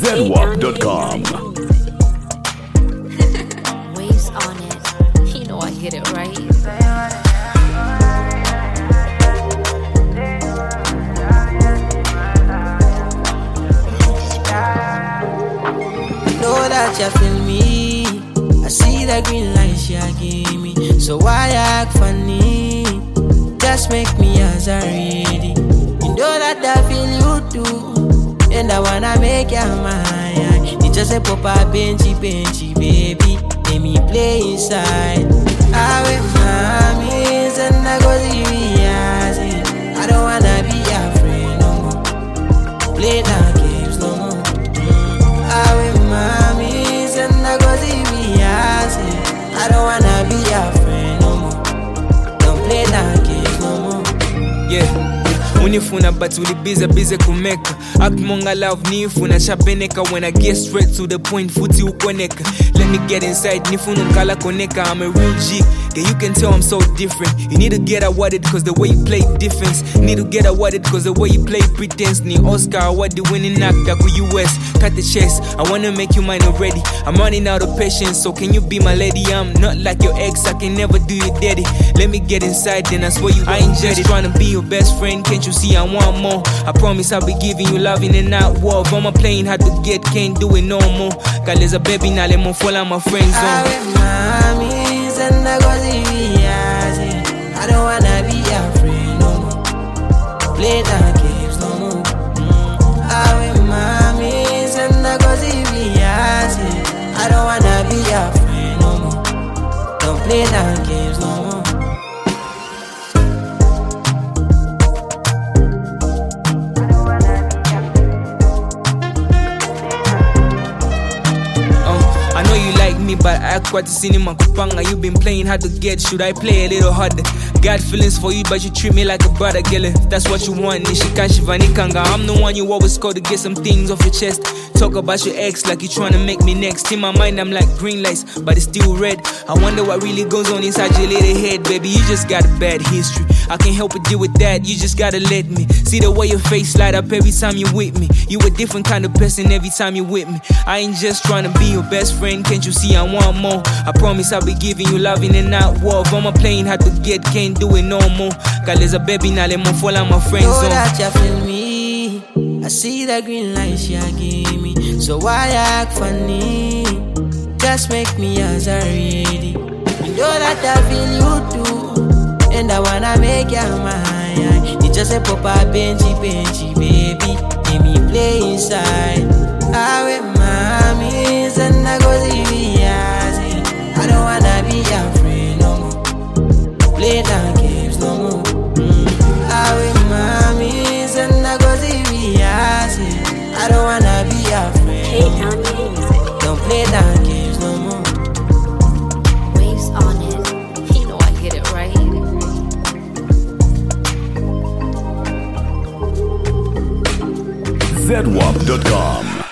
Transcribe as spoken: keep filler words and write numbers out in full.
Z W A P dot com. Waves on it. You know I hit it right. Know that you feel me. I see the green light she gave me. So why act funny? Just make me as I ready. You know that I feel you too, and I wanna make you mine. You just a papa benchy benchy baby. Let me play inside. I with mommies and I go see. I don't wanna be your friend no more. Play that games no more. I with mommies and I go see. I don't wanna be your friend no more. Don't play that game no more. Yeah. Unifuna but uli busy busy kumeka. Act monga love nifuna chapeneka. When I get straight to the point futi ukoneka. Let me get inside nifuna nkala koneka. I'm a real G. Yeah, you can tell I'm so different. You need to get awarded cause the way you play defense. Need to get awarded cause the way you play pretense. Need Oscar award the winning actor ku U S. Cut the chest, I wanna make you mine already. I'm running out of patience, so can you be my lady? I'm not like your ex, I can never do you daddy. Let me get inside, then I swear you I ain't just trying to be your best friend. Can't you see I want more? I promise I'll be giving you loving and not war. I'm playing hard to get, can't do it no more. Cause there's a baby now, let me fall on my friend zone. I with mommies and I go see. I don't wanna be your friend no more. Play that games no more. I with mommies and I go see. I don't wanna be your friend no more. Don't play that games no more. I know you like me, but I quite cinema kupanga. You been playing hard to get, should I play a little harder? Got feelings for you, but you treat me like a brother, girl. If that's what you want, Nishikanshivanikanga. I'm the one you always call to get some things off your chest. Talk about your ex like you trying to make me next. In my mind, I'm like green lights, but it's still red. I wonder what really goes on inside your little head, baby. You just got a bad history. I can't help but deal with that. You just gotta let me see the way your face light up every time you're with me. You a different kind of person every time you're with me. I ain't just trying to be your best friend. Can't you see I want more? I promise I'll be giving you loving and not war. I'm playing hard to get, can't do it no more. Cause there's a baby now, let me fall on my friend zone. Know that you feel me. I see the green light she gave me. So why act funny? Just make me as I ready. You know that I feel you too, and I wanna make you mine. You just a papa benchy benchy baby. Let me play inside. I with mommies and I go see. I don't wanna be your friend no more. Play that games no more. I with mommies and I go see. I don't wanna be your friend no more. Don't play that games no more. Waves on it. You know I hit it right. Z W A P dot com.